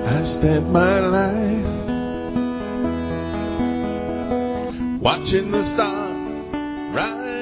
I spent my life watching the stars rise